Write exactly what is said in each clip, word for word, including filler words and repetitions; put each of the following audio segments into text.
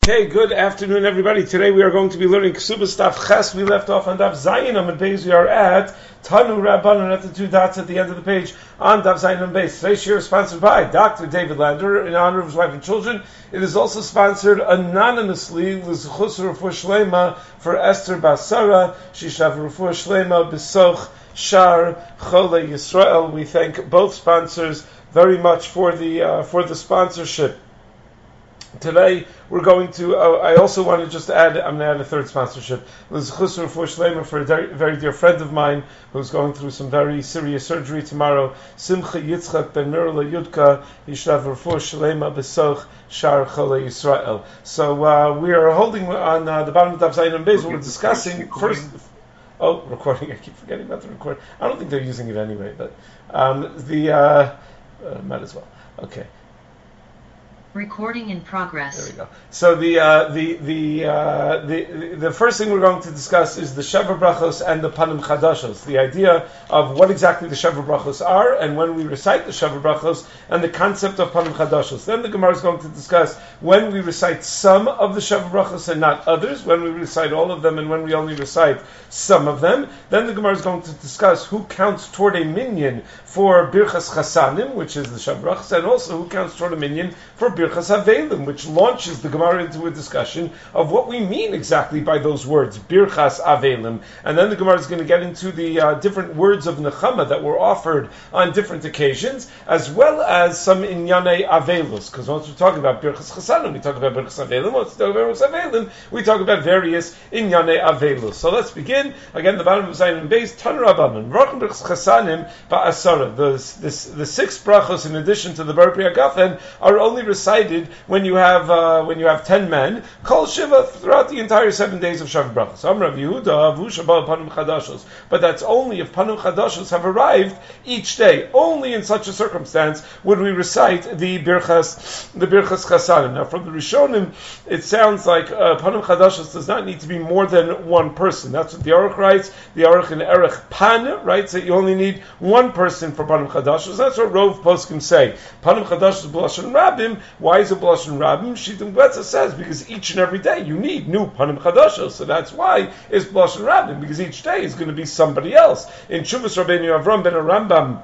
Okay, good afternoon, everybody. Today we are going to be learning Ksubas Daf Ches. We left off on Daf Zayin on the page. We are at Tanu Rabbanon at the two dots at the end of the page on Daf Zayin on base. Today's share is sponsored by Doctor David Lander in honor of his wife and children. It is also sponsored anonymously L'Zchus Refuah Shlema for Esther Basara. Shishav Refuah Shlema B'Soch Shar Chole Yisrael. We thank both sponsors very much for the uh, for the sponsorship. Today we're going to. Uh, I also want to just add. I'm going to add a third sponsorship. L'Zchus Refuah Shlema for a very, very dear friend of mine who's going through some very serious surgery tomorrow. Simcha Yitzchak Ben Nurla Yudka Yishav Refuah Shlema B'Soch Shar Chole Yisrael. So uh, we are holding on uh, the bottom of Daf Zayin and Beis. We're discussing first. Oh, recording! I keep forgetting about the record. I don't think they're using it anyway, but um, the uh, uh, might as well. Okay. Recording in progress. There we go. So the uh, the the, uh, the the first thing we're going to discuss is the Sheva Brachos and the Panim Chadashos. The idea of what exactly the Sheva Brachos are, and when we recite the Sheva Brachos, and the concept of Panim Chadashos. Then the Gemara is going to discuss when we recite some of the Sheva Brachos and not others. When we recite all of them, and when we only recite some of them. Then the Gemara is going to discuss who counts toward a minyan for Birchas Chasanim, which is the Sheva Brachos, and also who counts toward a minyan for Birchas Avelim, which launches the Gemara into a discussion of what we mean exactly by those words, Birchas Avelim. And then the Gemara is going to get into the uh, different words of Nechama that were offered on different occasions, as well as some Inyanei Avelus, because once we're talking about Birchas Chasanim, we talk about Birchas Avelim. Once we talk about Birchas Avelim, we talk about various Inyanei Avelus. So let's begin. Again, the bottom of Zayin and Beis, Tan Rabbanon, Rachim Birchas Chasanim Ba'asara. The, this, the six brachos, in addition to the Bar Pri Hagafen, are only recited when you have uh, when you have ten men, Kol Shiva, throughout the entire seven days of Shavuot Brachos. Am Rav Yehuda, Avu Shabbat Panim Chadashos. But that's only if Panim Chadashos have arrived each day. Only in such a circumstance would we recite the Birchas, the Birchas Chasanim. Now, from the Rishonim, it sounds like uh, Panim Chadashos does not need to be more than one person. That's what the Aruch writes. The Aruch in Erech Pan writes that you only need one person for Panim Chadashos. That's what Rov Poskim say. Panim Chadashos B'lashon Rabim. Why is it B'lashon Rabim? Shittim Betzah says because each and every day you need new Panim Chadashos. So that's why it's B'lashon Rabim, because each day is going to be somebody else. In Shuvas Rabbeinu Avram ben Rambam,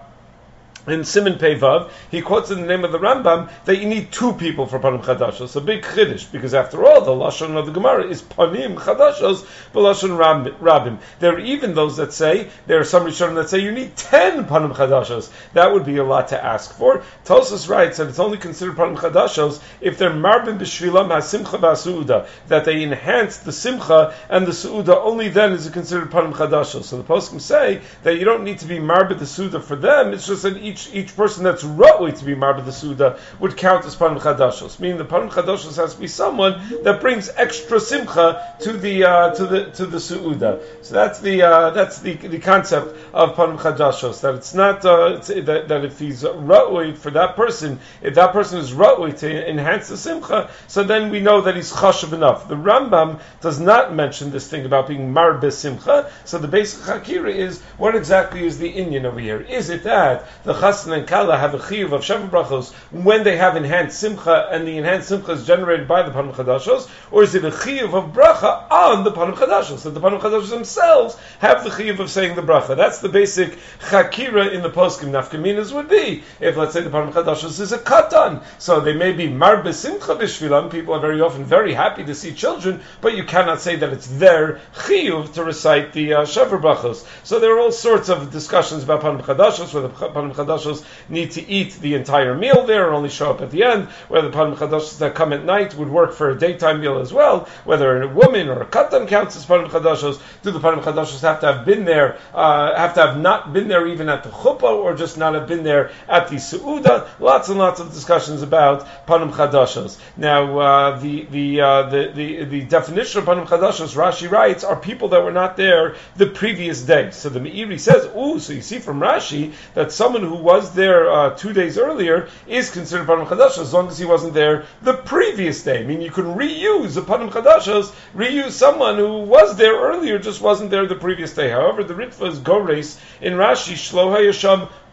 in Siman Pei Vav, he quotes in the name of the Rambam that you need two people for Panim Chadashos. A big chiddush, because after all, the Lashon of the Gemara is Panim Chadashos, B'Lashon Rabim. There are even those that say, there are some Rishonim that say you need ten Panim Chadashos. That would be a lot to ask for. Tosfos writes that it's only considered Panim Chadashos if they're Marbim B'Shvilam HaSimcha Ba'Su'uda, that they enhance the Simcha and the Su'uda, only then is it considered Panim Chadashos. So the poskim say that you don't need to be Marbim the Su'uda for them, it's just that each Each person that's ra'ui to be Marbeh the Suda would count as Panim Chadashos. Meaning the Panim Chadashos has to be someone that brings extra simcha to the uh, to the to the Suuda. So that's the uh, that's the the concept of Panim Chadashos. That it's not uh, it's, that, that if he's ra'ui for that person, if that person is ra'ui to enhance the simcha, so then we know that he's chashav enough. The Rambam does not mention this thing about being Marbeh simcha. So the basic hakira is what exactly is the inyan over here? Is it that the Chassan and Kala have a chiyuv of Sheva Brachos when they have enhanced simcha, and the enhanced simcha is generated by the Panim Chadashos, or is it a chiyuv of bracha on the Panim Chadashos? That the Panim Chadashos themselves have the chiyuv of saying the bracha. That's the basic chakira in the poskim. Nafkaminas would be if, let's say, the Panim Chadashos is a katan, so they may be marbe simcha b'shvilam. People are very often very happy to see children, but you cannot say that it's their chiyuv to recite the uh, Sheva Brachos. So there are all sorts of discussions about Panim Chadashos, where the Panim Chadashos need to eat the entire meal there or only show up at the end, whether the Panim Chadashos that come at night would work for a daytime meal as well, whether a woman or a katan counts as Panim Chadashos. Do the Panim Chadashos have to have been there, uh, have to have not been there even at the chuppah, or just not have been there at the Su'uda? Lots and lots of discussions about Panim Chadashos. Now, uh, the, the, uh, the, the, the definition of Panim Chadashos, Rashi writes, are people that were not there the previous day. So the Meiri says, ooh, so you see from Rashi that someone who was there uh, two days earlier is considered Panim Chadashos as long as he wasn't there the previous day. I mean, you can reuse a Panim Chadashos, reuse someone who was there earlier, just wasn't there the previous day. However, the Ritva is Gores in Rashi, Shlo HaYasham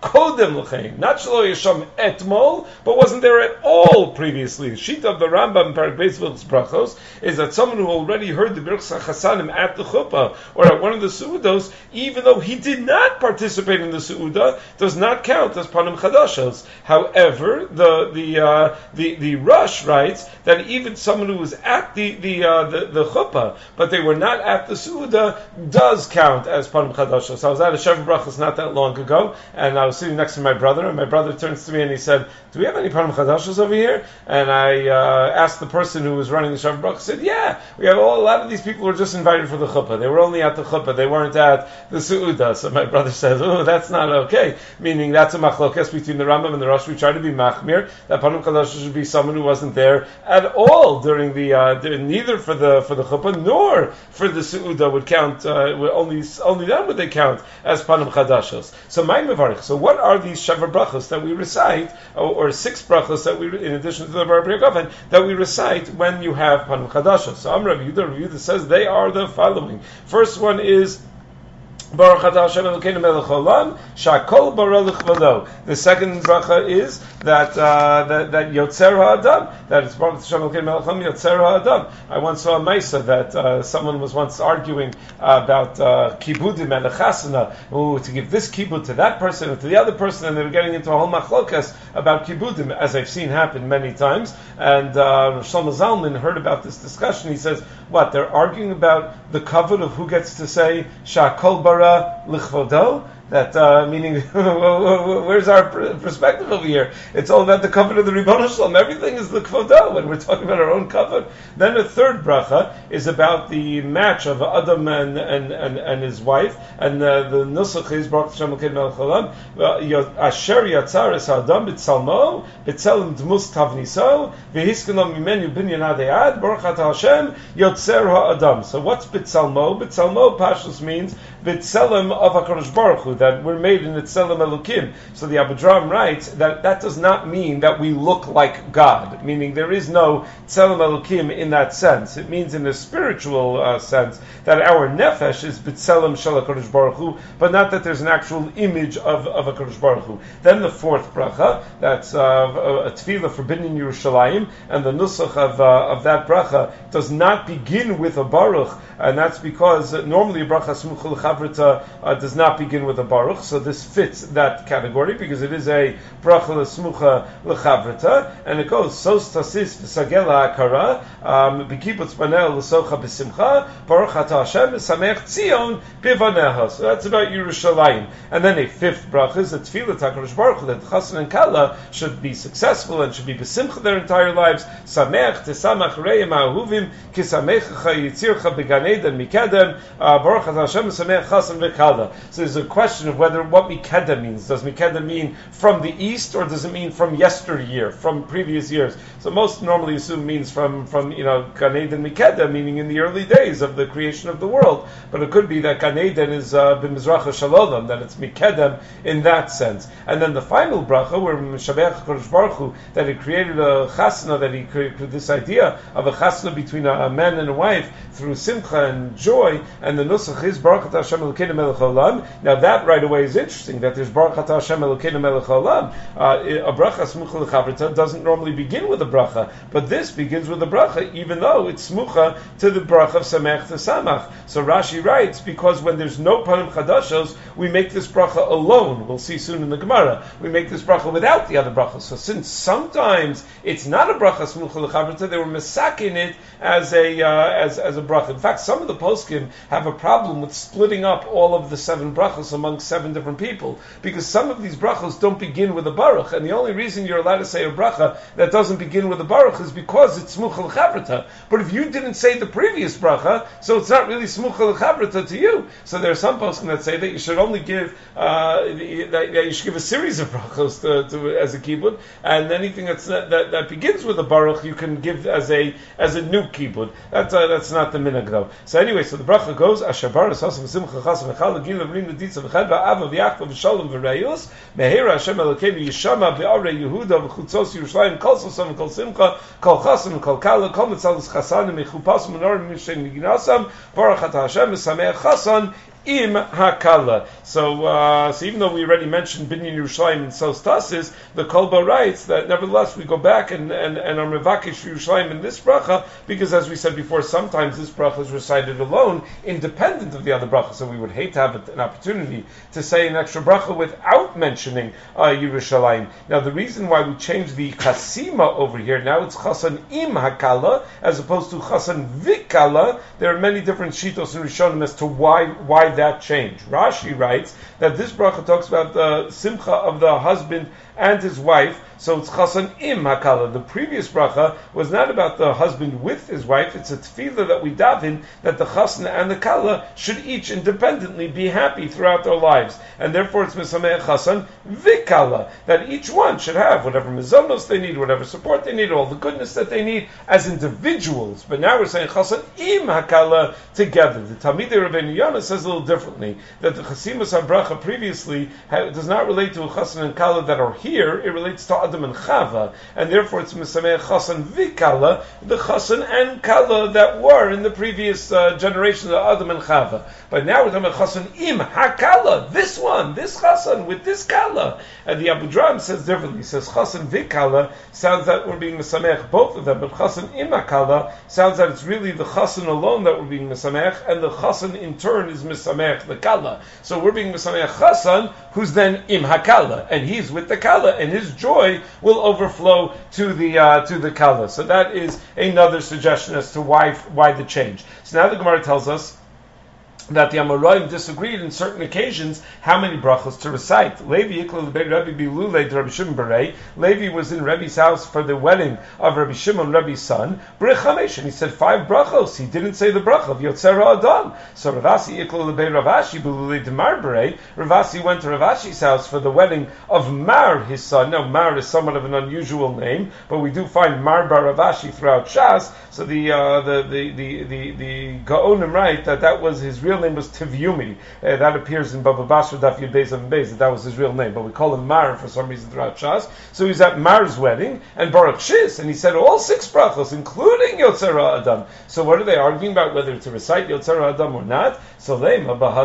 kodem l'chein, not shelo yesham etmol, but wasn't there at all previously. The sheet of the Rambam in Parak Beis Hilchos Brachos is that someone who already heard the Birchas Chasanim at the chuppah or at one of the seudos, even though he did not participate in the seuda, does not count as panim chadashos. However, the the uh, the the Rush writes that even someone who was at the the uh, the, the chuppah, but they were not at the seuda, does count as panim chadashos. I was at a Sheva Brachos not that long ago, and I was sitting next to my brother, and my brother turns to me and he said, "Do we have any panim chadashos over here?" And I uh, asked the person who was running the Sheva Brachos, said, "Yeah, we have all, a lot of these people were just invited for the chuppah. They were only at the chuppah. They weren't at the seuda." So my brother says, "Oh, that's not okay." Meaning that's a machlokes between the Rambam and the Rosh. We try to be machmir that panim chadashos should be someone who wasn't there at all during the uh, neither for the for the chuppah nor for the seuda would count. Uh, would only only then would they count as panim chadashos. So my mevarich. So what are these sheva brachos that we recite, or, or six brachos that we, in addition to the Bar B'Yagofen, that we recite when you have panim chadashos? So Amr Rabbi Yehuda, Rabbi Yehuda says they are the following. First one is Baruch atah Hashem Elokeinu melech haolam, shakol bara l'chvado. The second bracha is that uh, that, that Yotzer ha'adam, that it's Baruch Hashem Elokeinu melech haolam, Yotzer ha'adam. I once saw a Maisa that uh, someone was once arguing uh, about uh, kibudim and a chasana, ooh, to give this kibud to that person and to the other person, and they were getting into a whole machlokas about kibudim, as I've seen happen many times. And uh, Shlomo Zalman heard about this discussion. He says, what, they're arguing about the kavod of who gets to say shakol bara lichvodo? That uh, meaning, where's our perspective over here? It's all about the kavod of the Ribono Shalom. Everything is the kvodah when we're talking about our own kavod. Then the third bracha is about the match of Adam and and, and, and his wife, and uh, the nusach is Baruch Hashem Elokeinu melech haolam asher yatzar es Adam b'tzalmo b'tzelem dmus tavniso v'hiskeno mimenu binyan ad e'ad Baruch atah Hashem yotzer ha'adam. So what's b'tzalmo? B'tzalmo pashtus means b'tzelem of HaKadosh Baruch Hu, that we're made in Tzelem Elokim. So the Abudram writes that that does not mean that we look like God, meaning there is no Tzelem Elokim in that sense. It means in a spiritual uh, sense that our nefesh is B'Tzelem Shel HaKadosh Baruch Hu, but not that there's an actual image of, of HaKadosh Baruch Hu. Then the fourth bracha, that's uh, a tefillah forbidden in Yerushalayim, and the nusach of, uh, of that bracha does not begin with a baruch, and that's because uh, normally a bracha smucha l'chavrita uh, does not begin with a baruch, so this fits that category because it is a bracha l'smucha l'chavrita, and it goes sos tasis v'sagela akara b'kibutz banel l'socha b'simcha baruch atah Hashem v'samech tzion b'vaneha. So that's about Yerushalayim. And then a fifth bracha is a tefillah HaKadosh Baruch Hu that Chassan and Kala should be successful and should be b'simcha their entire lives. Samech tesamach reim ha'ahuvim kisamecha yitzircha b'gan eden mikadem baruch atah Hashem v'samech Chassan v'Kala. So there's a question of whether what mikeda means. Does mikeda mean from the east, or does it mean from yesteryear, from previous years? So most normally assume means from, from you know, Gan Eden mikeda, meaning in the early days of the creation of the world. But it could be that Gan Eden is uh, b'mizracha shalom, that it's mikedem in that sense. And then the final bracha, where Mishabech HaKadosh Baruch Hu, that he created a chasna, that he created this idea of a chasna between a, a man and a wife through simcha and joy, and the nusach is Baruch atah Hashem Elokeinu melech haolam. Now that right away is interesting, that there's Baruch atah Hashem Elokeinu melech haolam. Uh, a bracha smucha l'chavrita doesn't normally begin with a bracha, but this begins with a bracha, even though it's smucha to the bracha of samech to samach. So Rashi writes, because when there's no panim chadashos, we make this bracha alone. We'll see soon in the Gemara. We make this bracha without the other brachas. So since sometimes it's not a bracha smucha l'chavrita, they were mesakin it as a uh, as as a bracha. In fact, some of the poskim have a problem with splitting up all of the seven brachos among seven different people, because some of these brachos don't begin with a baruch, and the only reason you're allowed to say a bracha that doesn't begin with a baruch is because it's smucha l'chavrita. But if you didn't say the previous bracha, so it's not really smucha l'chavrita to you. So there are some poskim that say that you should only give uh, that you should give a series of brachos to, to, as a kibud, and anything that's that, that, that begins with a baruch you can give as a as a new kibud. That's uh, that's not the minhag though. So anyway, so the bracha goes asher baras hasam simcha chasam v'chal gil v'rim l'ditza v'chad v'ava v'yachva v'shalom v'rayus mehera Hashem Elokeinu yishama b'arei Yehuda v'chutzos Yerushalayim kol sosam kol simcha kol chasam kol kala kol mitzalus chasanim mechupas menorah mishen mignasam baruch atah Hashem v'sameh chasan im hakala. So, uh, so even though we already mentioned Binyan Yerushalayim and Sos Tasis, the Kolba writes that nevertheless we go back and and and are mevakish Yerushalayim in this bracha because, as we said before, sometimes this bracha is recited alone, independent of the other bracha. So we would hate to have an opportunity to say an extra bracha without mentioning uh, Yerushalayim. Now, the reason why we changed the chasima over here, now it's chasan im hakala as opposed to chasan vikala. There are many different shitos and rishonim as to why why that change. Rashi writes that this bracha talks about the simcha of the husband and his wife, so it's chasan im hakala. The previous bracha was not about the husband with his wife, it's a tefillah that we daven that the chasan and the kala should each independently be happy throughout their lives, and therefore it's misameh chasan vikala, that each one should have whatever mizonos they need, whatever support they need, all the goodness that they need as individuals. But now we're saying chasan im hakala together. The Talmidei Rabbeinu Yonah says a little differently, that the chasimas habracha previously ha- does not relate to a chasan and kala that are here, it relates to Adam and Chava, and therefore it's Misameh Chasan Vikala, the Chasan and Kala that were in the previous uh, generation of Adam and Chava. But now we're talking about Chasan Im Hakala, this one, this Chasan with this Kala. And the Abu Dram says differently. He says Chasan Vikala sounds that we're being Misameh both of them, but Chasan Im Hakala sounds that it's really the Chasan alone that we're being Misameh, and the Chasan in turn is Misameh the Kala. So we're being Misameh Chasan, who's then Im Hakala, and he's with the Kala, and his joy will overflow to the uh, to the Kala. So that is another suggestion as to why why the change. So now the Gemara tells us that the Amoraim disagreed in certain occasions how many brachos to recite. Levi Rabbi Shimon Berei. Levi was in Rebbe's house for the wedding of Rabbi Shimon, Rebbe's son. Brechamesh, and he said five brachos. He didn't say the bracha of Yotzer Adam. So Ravasi Ikla Lebei Ravashi B'Lulei Demar Berei. Ravasi went to Ravashi's house for the wedding of Mar, his son. Now Mar is somewhat of an unusual name, but we do find Mar Bar Ravashi throughout Shas. So the uh, the the the the, the Gaonim write that that was his real name was Tivyumi. Uh, that appears in Baba Basra Daf Yud Beis and Beis, that that was his real name, but we call him Mar for some reason throughout Shas. So he's at Mar's wedding, and Baruch Shis, and he said all six brachos, including Yotzer Adam. So what are they arguing about, whether to recite Yotzer Adam or not? So they,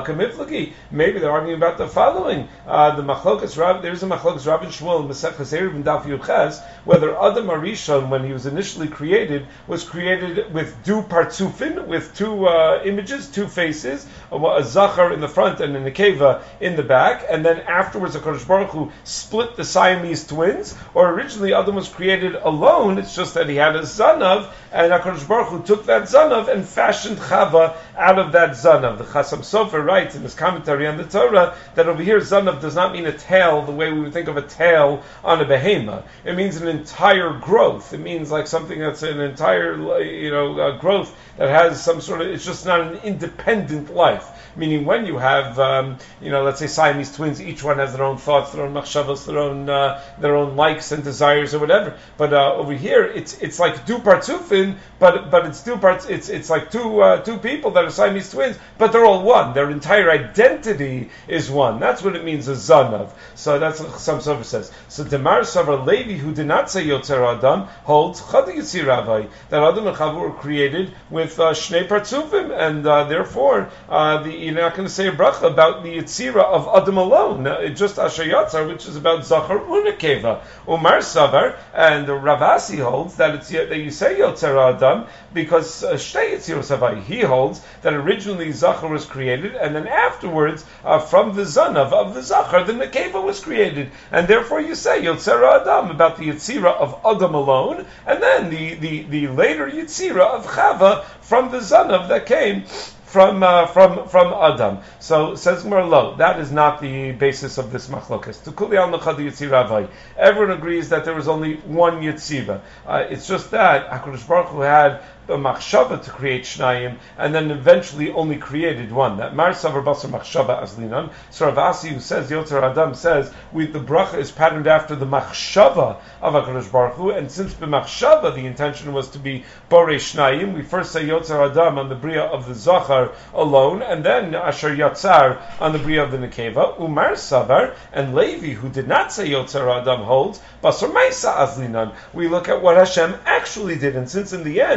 maybe they're arguing about the following. Uh, the Machlokas Rav, there's a Machlokas Rav and Shmuel, Maseches Erev and Daf Yud Ches, whether Adam Arishon, when he was initially created, was created with du partsufin, with two uh, images, two faces, a, a zachar in the front and a nekeva in the back, and then afterwards a HaKadosh Baruch Hu split the Siamese twins, or originally Adam was created alone, it's just that he had a zanav, and HaKadosh Baruch Hu took that zanav and fashioned Chava out of that zanav. The Chasam Sofer writes in his commentary on the Torah that over here zanav does not mean a tail the way we would think of a tail on a behema. It means an entire growth. It means like something that's an entire, you know, uh, growth that has some sort of, it's just not an independent life. Meaning when you have, um, you know, let's say Siamese twins, each one has their own thoughts, their own machshavos, their own uh, their own likes and desires or whatever. But uh, over here, it's it's like two partsufin, but but it's two parts. It's it's like two uh, two people that are Siamese twins, but they're all one. Their entire identity is one. That's what it means, a zanav. So that's what Chasam Sofer says. So Demar Savar Levi, who did not say Yotzer Adam, holds Chadi Yitzir Ravai, that Adam and Chava were created with uh, Shnei partsufim, and uh, therefore uh, the you're not going to say a bracha about the Yitzira of Adam alone. It's just Asher Yatzar, which is about Zachar Unakeva. Umar Savar, and Ravasi holds that it's that you say Yotzer Adam because Shtei Yitzira Savai. He holds that originally Zachar was created, and then afterwards, uh, from the Zanav of the Zachar, the Nekeva was created, and therefore you say Yotzer Adam about the Yitzira of Adam alone, and then the the, the later Yitzira of Chava from the Zanav that came from uh, from from Adam. So says Merlo, that is not the basis of this machlokas. To kuli al nechad Yitziravai. Everyone agrees that there was only one Yitzira. Uh, it's just that HaKadosh Baruch Hu had a machshava to create shnayim, and then eventually only created one. That Mar Savar Basar Machshava Aslinan. So Ravasi, who says Yotzer Adam, says we, the bracha is patterned after the machshava of HaKadosh Baruch Hu, and since the machshava the intention was to be borei shnayim, we first say Yotzer Adam on the bria of the zachar alone, and then Asher Yatzar on the bria of the nekeva. Umar Savar, and Levi, who did not say Yotzer Adam, holds Basar Maisa Aslinan. We look at what Hashem actually did, and since in the end it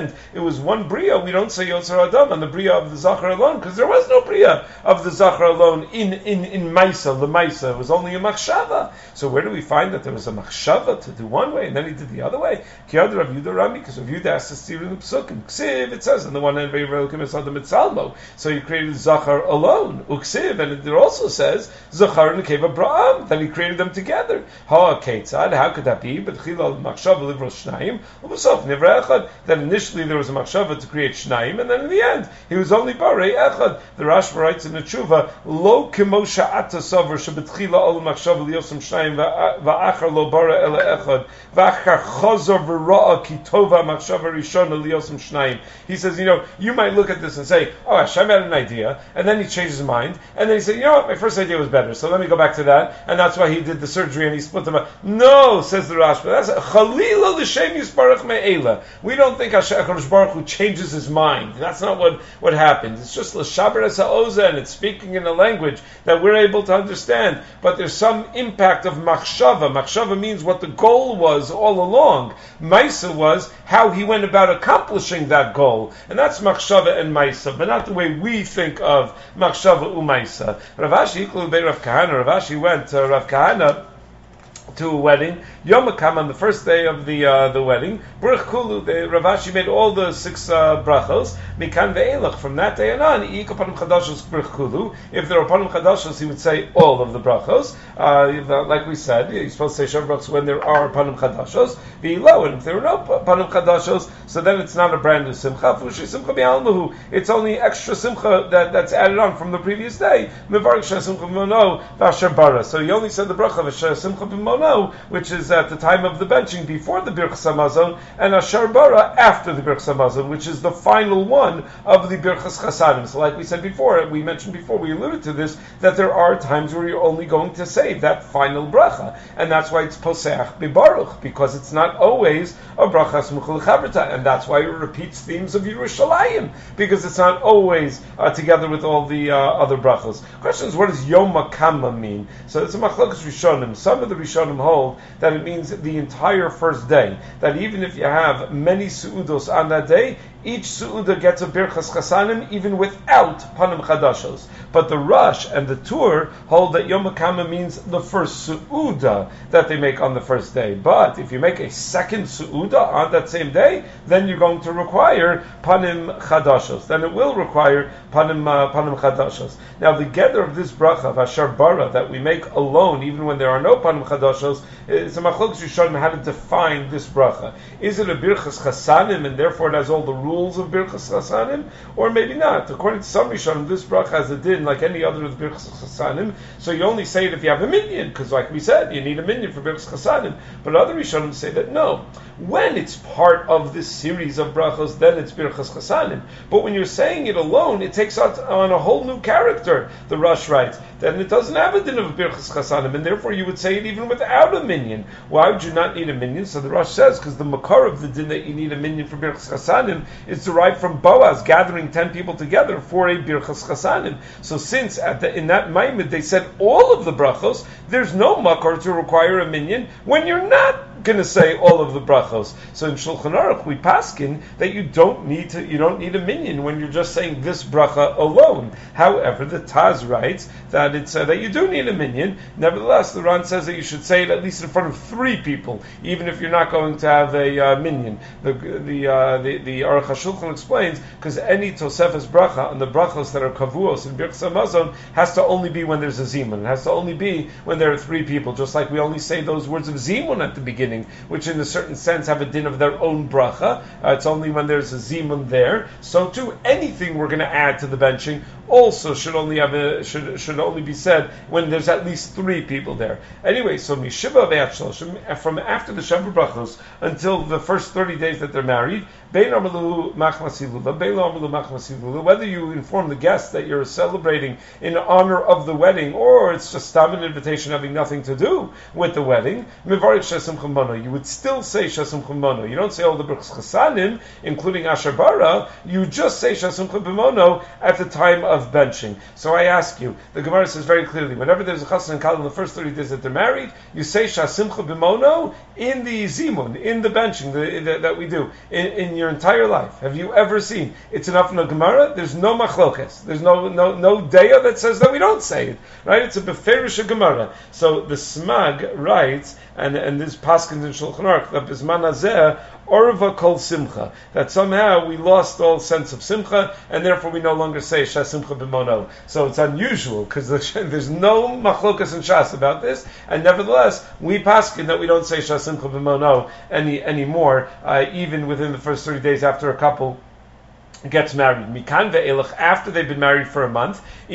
was one bria, we don't say Yotzer Adam on the bria of the Zachar alone, because there was no bria of the Zachar alone in in in Maisa, the Maisa. It was only a machshava. So where do we find that there was a machshava to do one way and then he did the other way? Kiyad Rav Yudah Rami, because Rav Yudah asked us to in the Psukim. Ksiv, it says on the one hand, so he created Zachar alone, Uksiv, and it also says Zachar and Nekeva Bra'am, that he created them together. Ha Ketzad, how could that be? But Chilal Machshava Livros Shnayim, Ubusof Nivra Echad. That initially there was a Machshava to create Shnayim, and then in the end he was only Barei Echad. The Rashba writes in the Tshuva, Lo Kemo Sha'ata Sover Shebetchila Ol Machshava Liyosem Shnayim Va'achar Lo Bara Ela Echad Va'achar Chazor V'Ra'a Ki Tova Machshava Rishona Liyosem Shnayim. He says, you know, you might look at this and say, oh, Hashem had an idea, and then he changed his mind, and then he said, you know what, my first idea was better, so let me go back to that, and that's why he did the surgery and he split them up. No, says the Rashba, that's Chalila L'Shem Yisbarach Me'ela. We don't think Hashem Baruch Hu changes his mind. That's not what, what happened. It's just L'Shaber Es HaOza, and it's speaking in a language that we're able to understand, but there's some impact of Machshava. Machshava means what the goal was all along. Maisa was how he went about accomplishing that goal. And that's Machshava and Maisa, but not the way we think of Machshava Umaisa. Rav Ashi, Rav Kahana, Rav Ashi went to Rav Kahana to a wedding. Yom HaKam, on the first day of the uh, the wedding, Baruch Kulu, the Rav Ashi made all the six uh, brachos. Mikan ve'elach, from that day and on, Iyik Panim Chadashos Baruch Kulu. If there are Panim Chadashos, he would say all of the brachos. Uh, like we said, you're supposed to say Shav brachos when there are Panim Chadashos. Ve'ilo, and if there are no Panim Chadashos, so then it's not a brand new Simcha. Fushi Simcha Bi'almahu. It's only extra Simcha that, that's added on from the previous day. Mevarek Sheh Simcha B'mono V'asher bara. So he only said the bracha of Sheh Simcha B'mono, which is at the time of the benching before the Birchas Hamazon, and Asher Bara after the Birchas Hamazon, which is the final one of the Birchas Chasadim. So like we said before, we mentioned before, we alluded to this, that there are times where you're only going to say that final bracha, and that's why it's Poseach B'Baruch, because it's not always a bracha Smuch L'Chaberta, and that's why it repeats themes of Yerushalayim, because it's not always uh, together with all the uh, other brachos. Question is, what does Yom HaKama mean? So it's a Machlokes Rishonim. Some of the Rishonim hold that it means the entire first day. That even if you have many su'udos on that day, each su'uda gets a birchas chasanim even without panim chadashos. But the Rush and the Tur hold that Yom HaKama means the first su'uda that they make on the first day. But if you make a second su'uda on that same day, then you're going to require panim chadashos. Then it will require panim uh, panim chadashos. Now the gather of this bracha of Asher Bara that we make alone, even when there are no panim chadashos, it's a machlokes Rishonim how to define this bracha. Is it a birchas chasanim and therefore it has all the rules of birchas chasanim, or maybe not? According to some Rishonim, this bracha has a din like any other of the birchas chasanim. So you only say it if you have a minyan, because like we said, you need a minyan for birchas chasanim. But other Rishonim say that no. When it's part of this series of brachos, then it's birchas chasanim. But when you're saying it alone, it takes on, on a whole new character. The Rush writes, then it doesn't have a din of birchas chasanim, and therefore you would say it even without a minyan. Why would you not need a minyan? So the Rush says, because the makar of the din that you need a minyan for birchas chasanim is derived from Boaz gathering ten people together for a birchas chasanim. So since at the, in that maimed they said all of the brachos, there's no makar to require a minyan when you're not going to say all of the brachos. So in Shulchan Aruch we paskin that you don't need to, you don't need a minyan when you're just saying this bracha alone. However, the Taz writes that it's uh, that you do need a minyan. Nevertheless, the Ran says that you should say it at least in front of three people, even if you're not going to have a uh, minyan. The the uh, the, the Aruch HaShulchan explains because any Tosefes bracha and the brachos that are kavuos in Birchas Hamazon has to only be when there's a zimun. It has to only be when there are three people. Just like we only say those words of zimun at the beginning, which in a certain sense have a din of their own bracha. Uh, it's only when there's a zimun there. So too, anything we're going to add to the benching also should only have a, should should only be said when there's at least three people there. Anyway, so mishiva ve'at shloshim, from after the Shabbat brachos until the first thirty days that they're married, bein amalu machmasilula, bein amalu machmasilula, whether you inform the guests that you're celebrating in honor of the wedding, or it's just an invitation having nothing to do with the wedding, mivarik shesim chamono, you would still say shesim chamono. You don't say all the brachos chasanim, including Asher Bara. You just say shesim chamono at the time of benching. So I ask you, the Gemara says very clearly, whenever there's a chassan and kala in the first thirty days that they're married, you say shasimcha b'mono in the zimun, in the benching the, the, that we do. In, in your entire life have you ever seen it's enough in the Gemara? There's no machlokes. There's no no no daya that says that we don't say it. Right? It's a beferish Gemara. So the Smag writes, and and this paskin in Shulchan Aruch, that Bisman Hazeh Orva kol simcha, that somehow we lost all sense of simcha, and therefore we no longer say Shas Simcha b'mono. So it's unusual, because there's no machlokas and Shas about this, and nevertheless, we paskin that we don't say Shas Simcha b'mono any anymore, uh, even within the first thirty days after a couple gets married. Mikan ve'elach, after they've been married for a month. If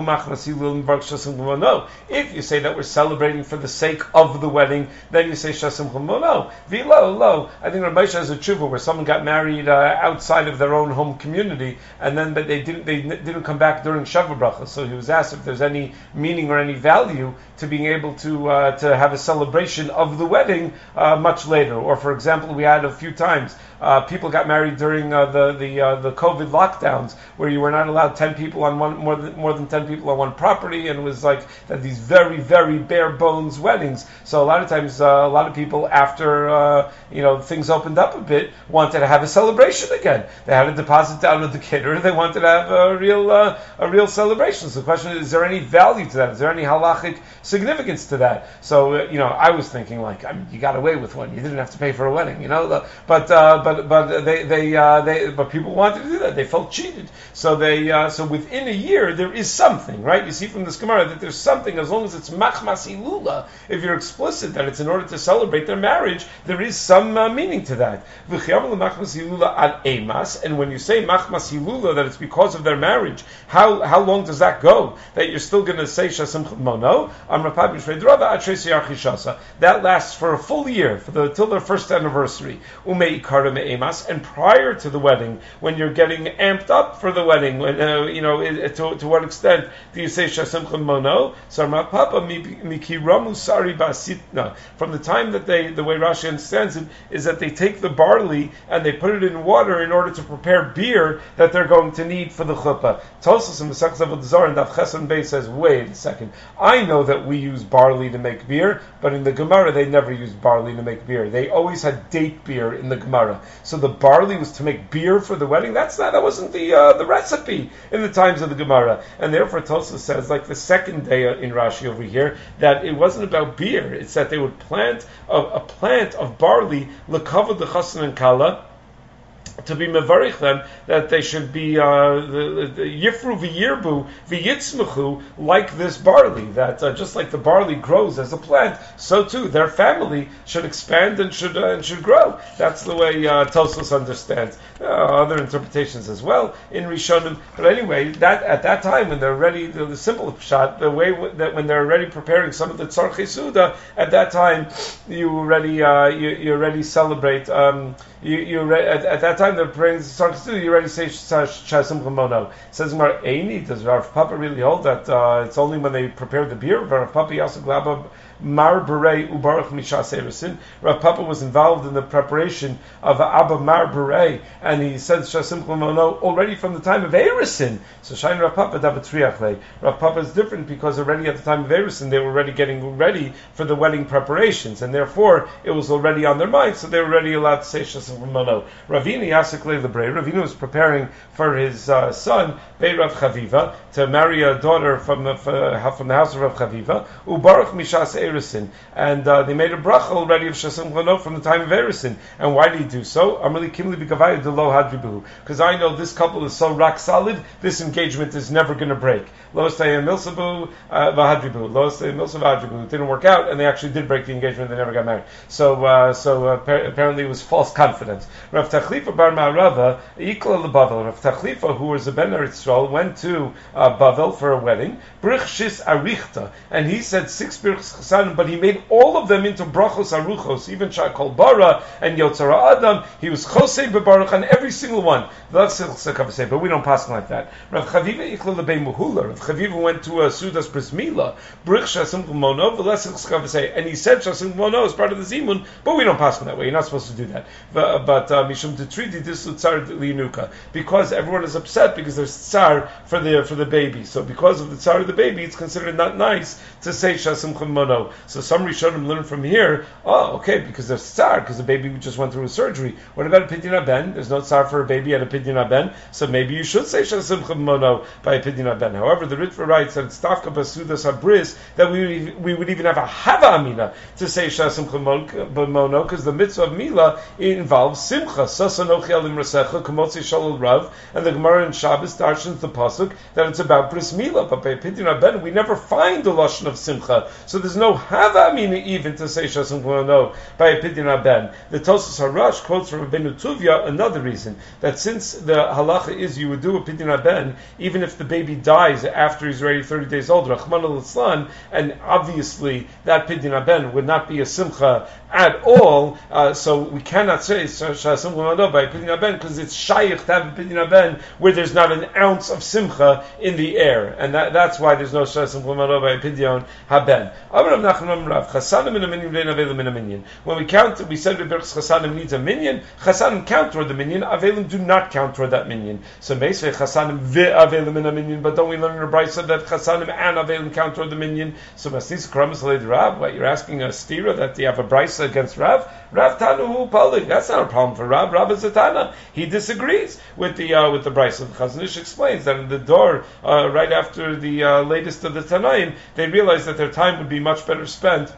you say that we're celebrating for the sake of the wedding, then you say shasim chumono. V'lo lo. I think Rav Moshe has a tshuva where someone got married uh, outside of their own home community, and then but they didn't they didn't come back during Shavuot bracha. So he was asked if there's any meaning or any value to being able to uh, to have a celebration of the wedding uh, much later. Or for example, we had a few times uh, people got married during uh, the the uh, the COVID lockdowns, where you were not allowed ten people on one more than more than ten people on one property, and it was like that these very very bare bones weddings. So a lot of times, uh, a lot of people after uh, you know things opened up a bit wanted to have a celebration again. They had a deposit down with the caterer. They wanted to have a real uh, a real celebration. So the question is: is there any value to that? Is there any halachic significance to that? So uh, you know, I was thinking like, I mean, you got away with one. You didn't have to pay for a wedding, you know. But uh, but but they they uh, they but people wanted to do that. They felt cheated. So they uh, so within a year there is something, right? You see from this Gemara that there's something, as long as it's machmas hilula. If you're explicit that it's in order to celebrate their marriage, there is some uh, meaning to that. And when you say machmas hilula, that it's because of their marriage, how how long does that go? That you're still going to say shasim mono? That lasts for a full year, for the till their first anniversary. And prior to the wedding, when you're getting amped up for the wedding, when uh, you know it, to, to what extent do you say shasim mono? So from the time that they, the way Rashi understands it, is that they take the barley and they put it in water in order to prepare beer that they're going to need for the chuppah. Tosfos in the Masechtas Avodah Zarah and Daf Chesed Beis says, wait a second, I know that we use barley to make beer, but in the Gemara they never used barley to make beer. They always had date beer in the Gemara. So the barley was to make beer for the wedding. That's not, that wasn't the uh, the recipe in the times of the Gemara. And therefore Tosfos says, like the second day in Rashi over here, that it wasn't about beer. It's that they would plant a, a plant of barley, lekavod the chassan and kala, to be mevarich them, that they should be uh, the, the yifru v'yirbu v'yitzmechu, like this barley, that uh, just like the barley grows as a plant, so too their family should expand and should uh, and should grow. That's the way uh, Tosfos understands. Uh, other interpretations as well in Rishonim, but anyway, that at that time when they're ready, the, the simple shot, the way w- that when they're already preparing some of the tzarchei suda, at that time you already uh, you, you already celebrate. Um, you you re- at, at that time they're preparing the tzarchei suda. You already say shasim chamono. Says Gemara, Eini, does Rav Papa really hold that uh, it's only when they prepare the beer? Rav Papa also glaba Mar Berei Ubarach Mishas Eresin. Rav Papa was involved in the preparation of Abba Mar Berei, and he said Shasim Chamono already from the time of Eresin. So Shain Rav Papa Dabatriachle. Rav Papa is different because already at the time of Eresin they were already getting ready for the wedding preparations, and therefore it was already on their mind, so they were already allowed to say Shasim Chamono. Ravini Yasikle Lebrei. Ravini was preparing for his uh, son Bei Rav Chaviva to marry a daughter from the from the house of Rav Chaviva. Ubarach Mishas Eresin, and uh, they made a bracha already of Shasim Chano from the time of Eresin. And why did he do so? Amrli Kimli B'Gavaya Delo Hadribu, because I know this couple is so rock solid, this engagement is never going to break. Lo Stayim Milsabu V'Hadribu, Lo Stayim Milsabu V'Hadribu. It didn't work out, and they actually did break the engagement. They never got married. So, uh, so uh, apparently it was false confidence. Rav Tachlifa Bar Ma'arava Ikla LeBavel. Rav Tachlifa, who was a Ben Eretz Yisrael, went to uh, Bavel for a wedding. Brich Shis Arichta, and he said six birchs chasanim, but he made all of them into brachos aruchos, even Shakol Bara and Yotzara Adam. He was chosei bebaruch on every single one. But we don't pass like that. Rav Chaviva Ikla Lebei Muhula. Rav Chaviva went to a Sudas Bris Mila, Brich Shasim Mono, and he said Shasim Mono is part of the Zimun, but we don't pass that way. You're not supposed to do that. But Mishum Detridi Dislu Tsar Linuka, because everyone is upset because there's tsar for the for the baby. So because of the tsar of the baby, it's considered not nice to say Shasim Mono. Mono. So some Rishonim learn from here, oh, okay, because there's tsar, because the baby just went through a surgery. What about a Pidyon Ben? There's no tsar for a baby at a Pidyon Ben, so maybe you should say Shas Simcha Mono by a Pidyon Ben. However, the Ritva writes that it's Tafka Basudas Habris that we we would even have a Hava Amina to say Shas Simcha Mono, because the mitzvah of Mila involves Simcha. Sasanochi Alim Rasecha, Kamotzi Shalal Rav, and the Gemara in Shabbos darshans the pasuk that it's about Bris Mila. But by Pidyon Ben, we never find the lashon of Simcha, so there's no Hava Amina even to say Shas Simcha Mono by a Pidyon Ben. The Tosas Harash quotes from Rabbeinu Tuvia another reason, that since the halacha is you would do a Pidyon Ben even if the baby dies after he's already thirty days old, Rachmana litzlan, and obviously that Pidyon Ben would not be a Simcha at all, uh, so we cannot say Shas Simcha Mono by a Pidyon Ben because it's shaykh to have a Pidyon Ben where there's not an ounce of Simcha in the air, and that, that's why there's no Shas Simcha Mono by a Pidyon Ben. When we count, we said Chasanim needs a minyan. Chasanim count toward the minyan. Avelim do not count toward that minyan. So Meisvei Chasanim ve'avelim in a minyan. But don't we learn in the Brisa that Chasanim and Avelim count toward the minyan? So Masnis Kramas Leid Rav. What you're asking a stira that you have a Brisa against Rav? Rav Tanu Palik. That's not a problem for Rav. Rav is a Tana. He disagrees with the uh, with the Brisa. The Chazon Ish explains that in the door uh, right after the uh, latest of the Tanaim, they realized that their time would be much better spent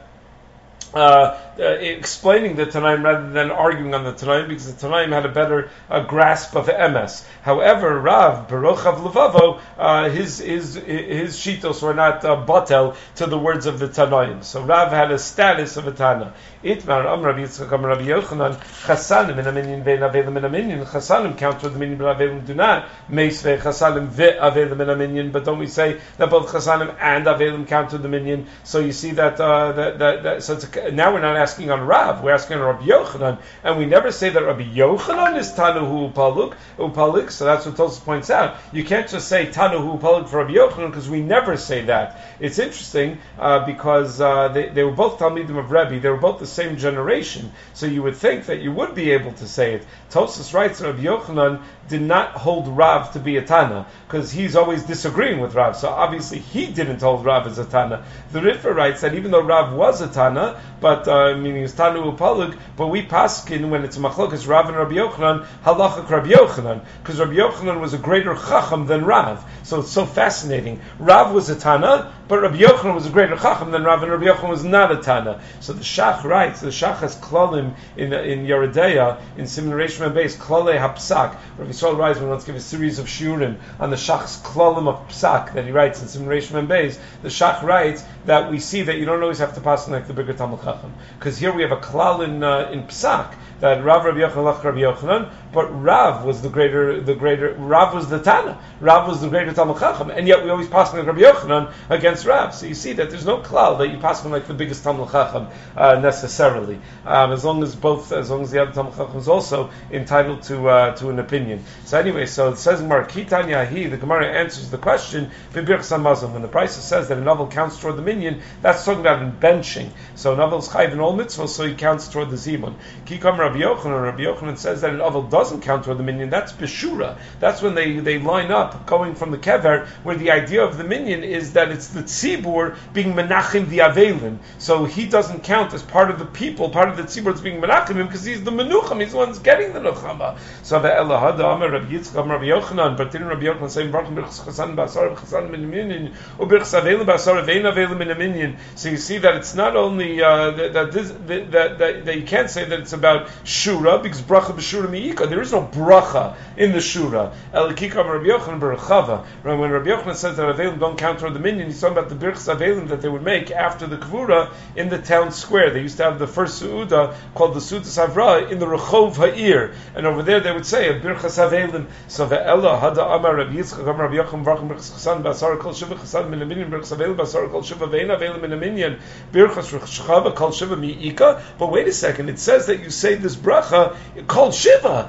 Uh, uh, explaining the Tanaim rather than arguing on the Tanaim, because the Tanaim had a better uh, grasp of M S. However, Rav Baruch of Levavo, uh, his his his shitos were not uh, batel to the words of the Tanaim. So Rav had a status of a Tana. Itmar Am Rabbi Yitzchak Am Rabbi Yochanan Chasanim in a minyan vein avelim in a minyan. Chasanim count toward the minyan, but avelim do not. Meisvei Chasanim ve avelim in a minyan. But don't we say that both Chasanim and avelim count toward the minyan? So you see that uh, that, that that so it's a, now we're not asking on Rav, we're asking on Rabbi Yochanan, and we never say that Rabbi Yochanan is Tanuhu Upaluk, Upalik, so that's what Tosfos points out. You can't just say Tanuhu Upalik for Rabbi Yochanan, because we never say that. It's interesting, uh, because uh, they, they were both Talmidim of Rebbe, they were both the same generation, so you would think that you would be able to say it. Tosfos writes that Rabbi Yochanan did not hold Rav to be a Tana, because he's always disagreeing with Rav, so obviously he didn't hold Rav as a Tana. The Ritva writes that even though Rav was a Tana, but uh, meaning it's Tanu Upalug, but we paskin when it's machlokas Rav and Rabbi Yochanan, halacha Rabbi Yochanan, because Rabbi Yochanan was a greater chacham than Rav. So it's so fascinating. Rav was a Tana, but Rabbi Yochanan was a greater chacham than Rav, and Rabbi Yochanan was not a Tana. So the Shach writes, the Shach has klalim in in Yeredeya, in Siman Reish Mem Beis, klale hapsak. Rabbi Yisrael Reisman wants to give a series of shiurim on the Shach's klalim of psak that he writes in Siman Reish Mem Beis. The Shach writes that we see that you don't always have to pass like the bigger Talmud Chacham, because here we have a klal in uh, in psak that Rav Rabbi Yochanan lach Rabbi Yochanan, but Rav was the greater the greater Rav was the Tana. Rav was the greater Talmud Chacham, and yet we always pass like Rabbi Yochanan against Rav. So you see that there's no klal that you pass like the biggest Talmud Chacham uh, necessarily, um, as long as both as long as the other Talmud Chacham is also entitled to uh, to an opinion. So anyway, so it says Gemara Kitan Yahi. The Gemara answers the question B'Birchas Hamazon. When the Brisa says that a novel counts toward the minyan, that's talking about in benching. So a novel is chayv in all mitzvahs, so he counts toward the zimun. Kikam Rabbi Yochanan. Rabbi Yochanan says that an novel doesn't count toward the minyan. That's beshura. That's when they, they line up going from the kever, where the idea of the minyan is that it's the tzibur being menachim the avelim. So he doesn't count as part of the people, part of the tzibur that's being menachim him, because he's the menucham. He's the one that's getting the nuchama. So the elahada Amar Rabbi Yitzchak Rabbi Yochanan, but didn't Rabbi Yochanan say Baruch Birchas Chasan Ba'asar Chasan Min Minyan U'Birchas Avelim Ba'asar Vein Avelim Min Minyan? So you see that it's not only uh, that that, this, that, that that you can't say that it's about shura, because bracha b'shura mi'ika. There is no bracha in the shura. El Kikam Rabbi Yochanan Berachava. When Rabbi Yochanan says that Avelim don't count toward the minyan, he's talking about the Birchas Avelim that they would make after the Kvura in the town square. They used to have the first Su'uda called the Su'udas Havra in the Rechov Ha'ir, and over there they would say a Birchas Avelim. So ve'ela hada Amar Rabbi Yitzchak Amar Rabbi Yochanan Baruch Birchas Chasan Ba'asar Kol Shiva Chasan Min Minyan Birchas Avelim Ba'asar Kol Shiva Ve'en Avelim Min Minyan Birchas Chava Kol Shiva Mi'ika. But wait a second, it says that you say this bracha Kol Shiva.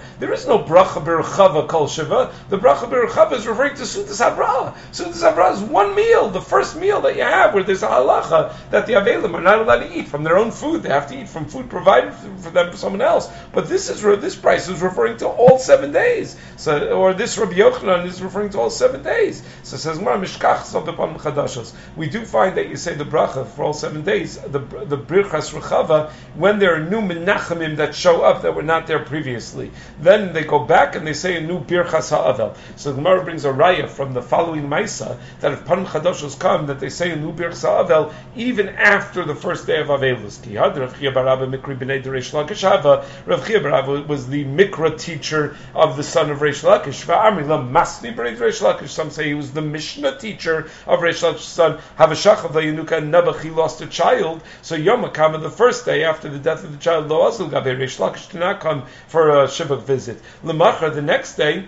There is no bracha b'rechava kol shiva. The bracha b'rechava is referring to Sudas Habrah. Sudas Habrah is one meal, the first meal that you have, where there's a halacha that the Avelim are not allowed to eat from their own food. They have to eat from food provided for them by someone else. But this is this price is referring to all seven days. So, or this Rabbi Yochanan is referring to all seven days. So it says, we do find that you say the bracha for all seven days, the the birchas rechava, when there are new menachamim that show up that were not there previously. Then they go back and they say a new birchas ha'avel. So the Gemara brings a raya from the following Maisa that if Panim Chadashos come, that they say a new birchas ha'avel even after the first day of Avelus. Ki had Rav Chia bar Abba mikri b'nei Reish Lakish Hava. Rav Chia bar Abba was the mikra teacher of the son of Reish Lakish. Va'amri la masni b'nei Reish Lakish. Some say he was the Mishnah teacher of Reish Lakish's son. Havashachav v'yinuka and Nebuch, he lost a child. So Yom HaKama, the first day after the death of the child, Lo Azul Gabe Reish Lakish did not come for a Shivuk visit. L'machar, the next day,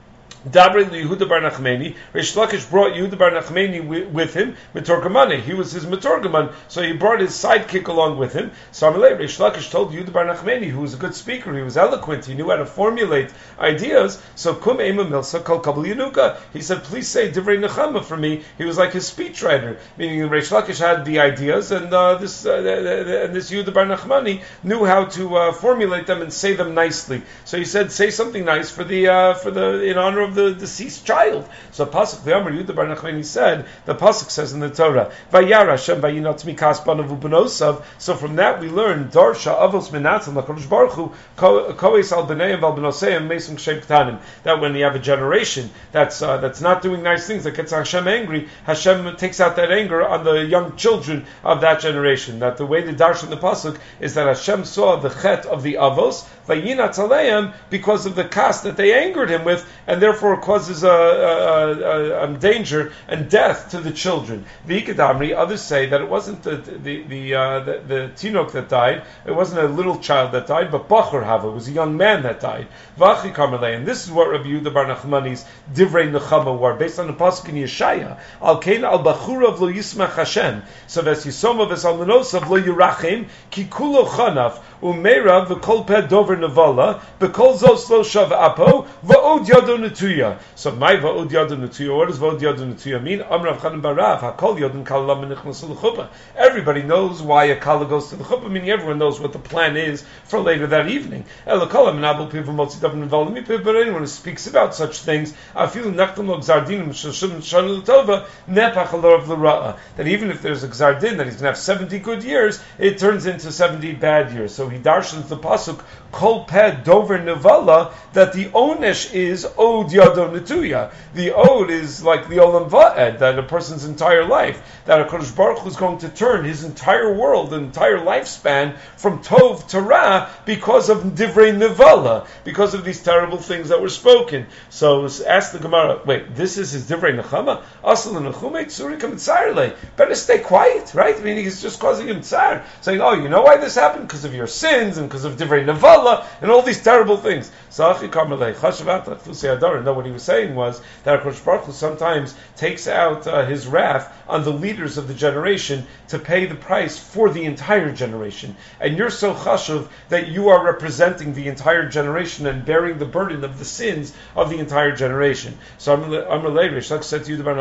Dabre Yehuda bar Nachmeni. Reish Lakish brought Yehuda bar Nachmeni with, with him. Metorgamane, he was his metorgaman, so he brought his sidekick along with him. So Amalei Reish Lakish told Yehuda bar Nachmeni, who was a good speaker, he was eloquent, he knew how to formulate ideas. So Kum Ema Milsa Kol Kabel Yenuka. He said, "Please say Divrei Nechama for me." He was like his speechwriter, meaning Reish Lakish had the ideas, and uh, this uh, and this Yehuda bar Nachmani knew how to uh, formulate them and say them nicely. So he said, "Say something nice for the uh, for the in honor of the deceased child." So pasuk the Amar Yehuda bar Nachmani said, the pasuk says in the Torah, "Vayara Hashem vayinat mikas banav u'benosav." So from that we learn darsha avos menatzim lakadosh baruch hu koes al bneiim val benoseim meisum kshem ktanim. That when you have a generation that's uh, that's not doing nice things, that gets Hashem angry, Hashem takes out that anger on the young children of that generation. That the way the darsha in the pasuk is that Hashem saw the chet of the avos vayinat aleim because of the kas that they angered him with, and therefore causes a, a, a, a danger and death to the children. The Ikadamri, others say that it wasn't the the the, uh, the, the tinok that died, it wasn't a little child that died, but Bachur Hava, it was a young man that died. Vachi Karmelei, and this is what Rabbi Yehuda bar Nachmani's Divrei Nechama were, based on the pasuk in Yeshaya, Al Kain Al Bachurav Lo Yismach Hashem, so Ves Yisoma Ves Al Menosav Lo Yirachim, Ki Kulo Chanaf, Umeira V'Kol Peh Dover Nevala, B'Kol Zos Lo Shav Apo, V'Od Yado Netuya. So my V'Od Yado Netuya, what does V'Od Yado Netuya mean? Amrav Chanan Barav, HaKol Yodin Kala Menichnas L'Chuppah. Everybody knows why a Kala goes to the Chuppah, meaning everyone knows what the plan is for later that evening. Elokol Amenabel Piv Motzi Dav Nevala Mipiv, but anyone who speaks about such things, Afilu Nachtam Lo Gzardinim Shashim Shanu L'Tova, Nepach Alor L'Ra'a. That even if there's a Gzardin that he's going to have seventy good years, it turns into seventy bad years. So he darshans the pasuk Kol Peh Dover Nevala, that the onesh is Od Yado Netuya. The Od is like the Olam Va'ed, that a person's entire life, that a Kodesh Baruch Hu is going to turn his entire world, the entire lifespan, from Tov to Ra because of Divrei Nevala, because of these terrible things that were spoken. So ask the Gemara, wait, this is his Divrei Nechama? Asal Nechume Tzurikam Tzarle. Better stay quiet, right? I mean, he's just causing him tzar, saying, oh, you know why this happened? Because of your sins and because of Divrei Nevala and all these terrible things. So Achi Karmelei Chashavat Fusi Adar. No, what he was saying was that HaKadosh Baruch Hu sometimes takes out uh, his wrath on the leaders of the generation to pay the price for the entire generation. And you're so chashuv that you are representing the entire generation and bearing the burden of the sins of the entire generation. So Amalei Reish Lakish said to you,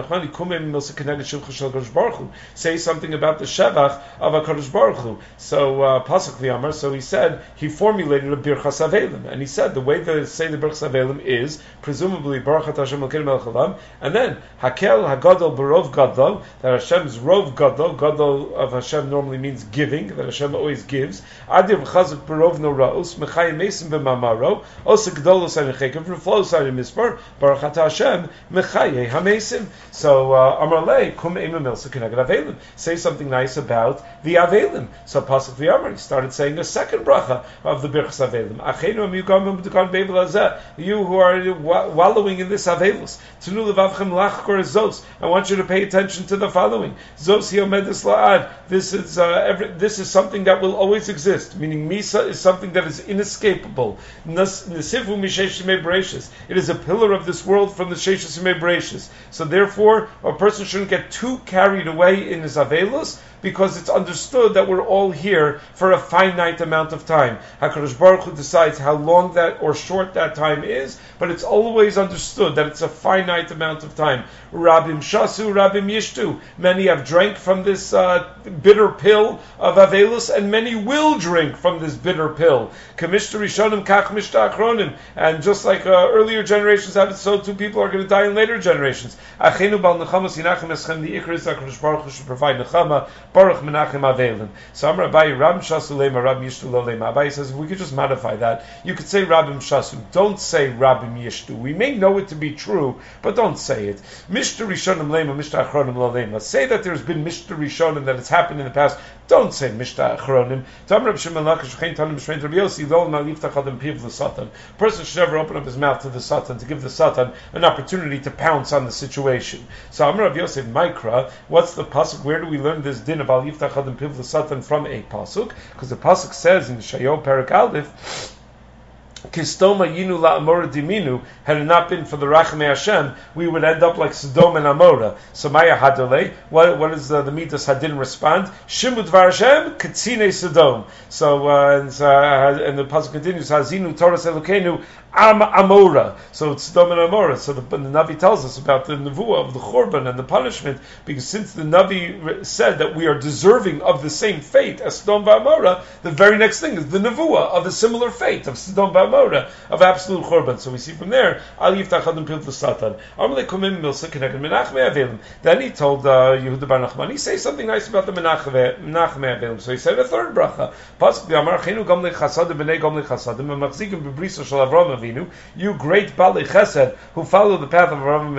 say something about the Shevach of HaKadosh Baruch Hu. So uh, Pasuk V'Amar, so he said, he formulated a Birchas Avelim, and he said the way they say the Birchas Avelim is presumably Baruch Atah Hashem Elokeinu Melech Haolam, and then Hakel Hagadol Barov Gadol, that Hashem's Rov Gadol, Gadol of Hashem normally means giving, that Hashem always gives. Adir V'Chazuk Barov Noraos Mechayim Mesim B'Mamaro Osa Gedolos HaNechekev V'Flos HaNemispar Baruch Atah Hashem Mechayei HaMesim. So uh, Amar Lei Kum Eimim Milsa Keneged Avelim, say something nice about the Avelim. So Pasuk V'Amar, he started saying a second bracha of the Birchas Avelim. Achenu Amiyugam B'Dukan Bevel Hazeh, you who are wallowing in this Avelus, Tunu Levavchem Lachkor Zos, I want you to pay attention to the following. Zos Hiomedes La'ad, this is uh, every, this is something that will always exist, meaning Misa is something that is inescapable. Nesivu Mishesh Shemei Bereshis, it is a pillar of this world from the Shesh Shemei Bereshis. So therefore, a person shouldn't get too carried away in his Avelus, because it's understood that we're all here for a finite amount of time. HaKadosh Baruch Hu decides how long that or short that time is, but it's always understood that it's a finite amount of time. Rabim shasu, rabim yishtu. Many have drank from this uh, bitter pill of Avelus, and many will drink from this bitter pill. Kamishta Rishonim kach mishta achronim. And just like uh, earlier generations have it, so too people are going to die in later generations. Achenu bal nechamas yinachem eschem. The ikar is HaKadosh Baruch Hu should provide nechama. Baruch menachem Avelin. So Amar Abaye, rabim shasu lema, rabim yishtu lo lema. Abaye says, if we could just modify that, you could say rabim shasu. Don't say rabim yishtu. We may know it to be true, but don't say it. Mishta Rishonim lema, mishta achronim lo lema. Say that there's been mishta Rishonim, that it's happened in the past. Don't say mishta achronim. Person should never open up his mouth to the Satan, to give the Satan an opportunity to pounce on the situation. So Amar Rav Yosef Mikra, what's the pasuk? Where do we learn this din of al yiftach adam piv l'satan from a pasuk? Because the pasuk says in Shayo Perek Aleph, Kistoma yinu la'amora diminu, had it not been for the Rachamei Hashem, we would end up like Sodom and Amora. So Maya Hadolei, what, what is uh, the Midas Hadin respond? Shimud Dvar Hashem, Katsine Sodom. So, uh, and, uh, and the pasuk continues, Hazinu Torah Elokenu Am Amora. So it's Sodom and Amora. So the, the Navi tells us about the Nevuah of the Churban and the punishment, because since the Navi said that we are deserving of the same fate as Sodom and Amora, the very next thing is the Nevuah of a similar fate of Sodom and Amora, of absolute Churban. So we see from there, Al Yiftach Adam Pil Satan. Then he told uh, Yehuda Bar Nachmani, say something nice about the Menachem Avelim. So he said a third bracha. You great Balei Chesed who follow the path of Avraham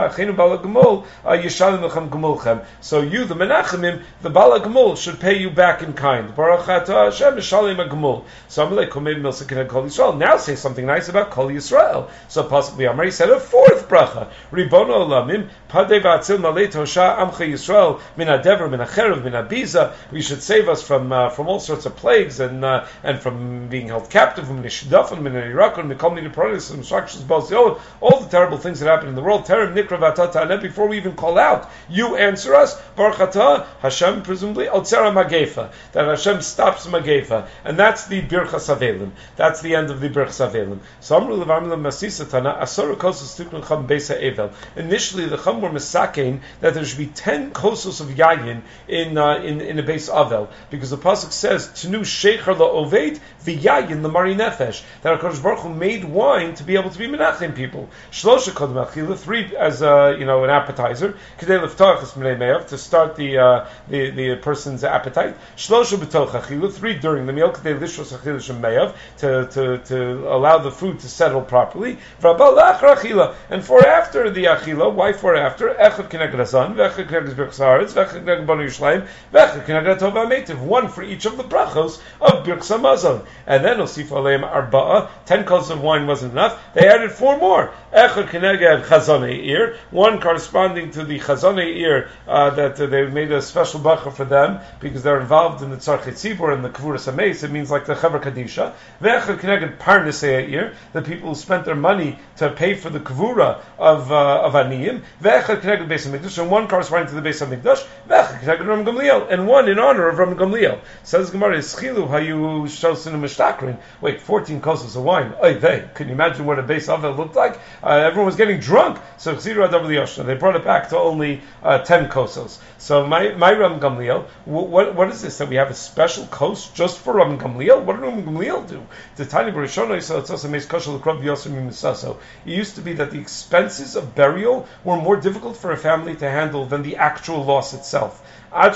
Avinu. So you, the Menachemim, the Bala Gemul, should pay you back in kind. Baruch Atah Hashem Mishalim Gemul. So Amalei Komei Milsakin Kol Yisrael. Now say something nice about Kol Yisrael. So possibly Amar, he said a fourth bracha. Ribono Olamim Padei Va'atzil Malei Tosha Amcha Yisrael Min Hadever Min Hacherev Min Habiza. We should save us from uh, from all sorts of plagues and uh, and from being held captive, from Nishidafon Min Irakon Mikol Min Pronis and Shakshus Balziol, all the terrible things that happen in the world. Terem Nikra V'Atata. Before we even call out, you answer us. Baruch Atah Hashem, presumably Altzera Magefa, that Hashem stops Magefa, and that's the Birchas Avelim. That's the end of the Birchas Avelim. So Amru Levamim Masisa Tana Asor Kosos Tikun Cham Beisa Evel. Initially, the Chum were misakein that there should be ten kosos of yayin in uh, in in a base Avel, because the pasuk says Tnu Shecher LaOved V'Yayin L'Mari Nefesh, that HaKadosh Baruch Hu made wine to be able to be menachem people. Shlosha Kodem Achila, three as a, you know, an appetizer. Kedei Leftach Es Minei Me'av, to start the uh, the the person's appetite. Shlosha B'toch Achila, three during the meal. Kedei Lishros Achila Shem Me'av, to to to allow the food to settle properly. V'Abal La'achar Achila, and for after the Achila. Why for after? Echad Kineged Hazan, V'Echad Kineged Birchas Haaretz, V'Echad Kineged Banu Yishleim, V'Echad Kineged Tova Meitiv. One for each of the brachos of Birchas Hamazon. And then Osif Aleim Arba'a, ten cups of wine wasn't enough. They added four more. Echad Kineged Chazonei Ir, one corresponding to the Chazonei Ir uh, that uh, they made a special bracha for them because they're involved in the Tzarchei Tzibur and the Kavuras HaMeis. It means like the Chaver Kadisha. V'Echad Kineged Parnesei Ir, the people who spent their money to pay for the Kavura of uh, of Aniyim. V'Echad Kineged Beis HaMikdash, and one corresponding to the Beis HaMikdash. V'Echad Kineged Ram Gamliel, and one in honor of Ram Gamliel. Says Gemara, Schilu Hayu Shosinu Mishtakrin. Wait, fourteen kossos of wine. Oy vey. Can you imagine what a Beis Avel looked like? Uh, everyone was getting drunk. So Chziru Adav Liyashna. They brought it back to only uh, ten kossos. So my my Ram Gamliel, what what is this that we have a special kos just for Ram Gamliel? What did Ram Gamliel do? The tiny Barishona, so it's also makes kosher l'krov yosem misaso. It used to be that the expenses of burial were more difficult for a family to handle than the actual loss itself. To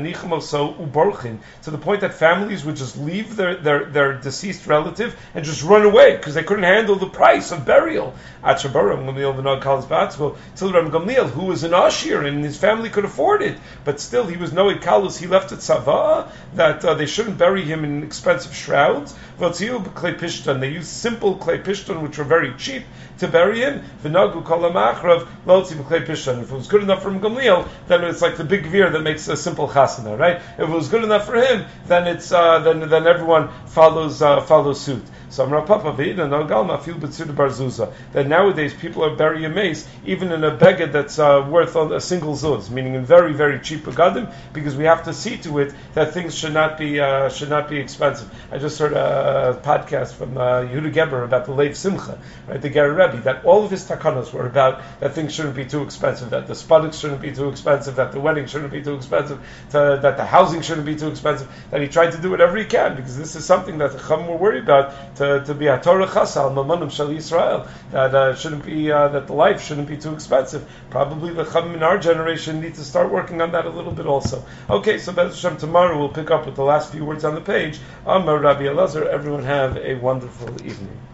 the point that families would just leave their, their, their deceased relative and just run away because they couldn't handle the price of burial. Till Ram Gamliel, who was an Ashir and his family could afford it, but still he was no Ikalus, he left it Sava, that uh, they shouldn't bury him in expensive shrouds, V'otziu b'klei pishton. They used simple klei pishton, which were very cheap, to bury in. V'nagu kol ha'machrav v'otzi b'klei pishton. If it was good enough for Gamliel, then it's like the big veer that makes a simple chasana, right? If it was good enough for him, then it's uh, then then everyone follows uh, follows suit. So Amar Papa Ve'ida no galma fil b'tzuda barzuza. That nowadays people are burying a mace even in a beged that's uh, worth a single zuz, meaning in very very cheap begadim, because we have to see to it that things should not be uh, should not be expensive. I just heard a podcast from uh, Yehuda Geber about the Leiv Simcha, right? The Ger Rebbe, that all of his takanos were about that things shouldn't be too expensive, that the spuddings shouldn't be too expensive, that the wedding shouldn't be too expensive, to, that the housing shouldn't be too expensive. That he tried to do whatever he can, because this is something that the Chum were worried about. To, to be a Torah chasal, mamonim shel Yisrael, that uh, shouldn't be uh, that the life shouldn't be too expensive. Probably the Chum in our generation need to start working on that a little bit also. Okay, so Be'ez Hashem, tomorrow we'll pick up with the last few words on the page. Amar Rabbi Elazar. Everyone have a wonderful evening.